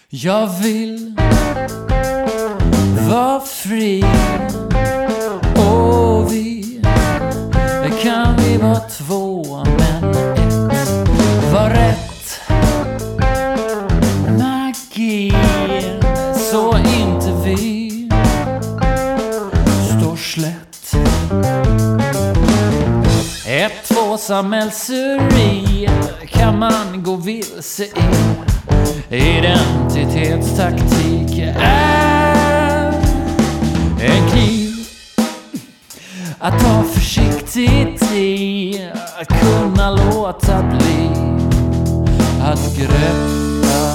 Jag vill vara fri och vi kan vi vara två men ett var rätt magi så inte vi står slätt. Ett tvåsamhällsuri kan man gå vilse i. Identitetstaktik är en kniv att ta försiktigt i, att kunna låta bli att greppa.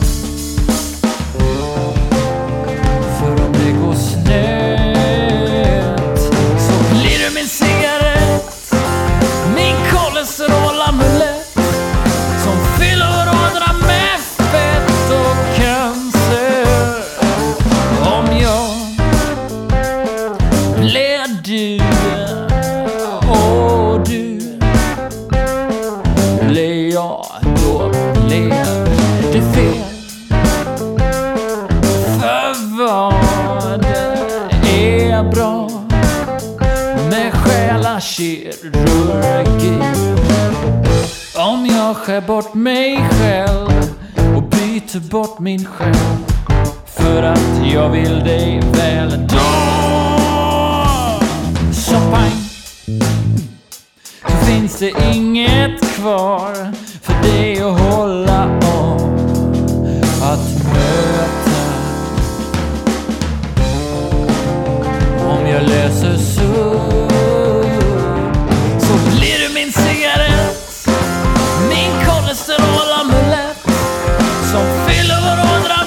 För om det går snett så blir du min cigarett, min kolesterolamulett som fyller ådra med fett och cancer. Om jag blir du och du blir jag, då blir det fel. För vad är bra med själakirurgi? Om jag skär bort mig själv och byter bort min själ för att jag vill dig väl, då så pang, så finns det inget kvar för dig att hålla om att möta. Om jag löser så blir du min cigarett, min kolesterolamulett som fyller vår ådra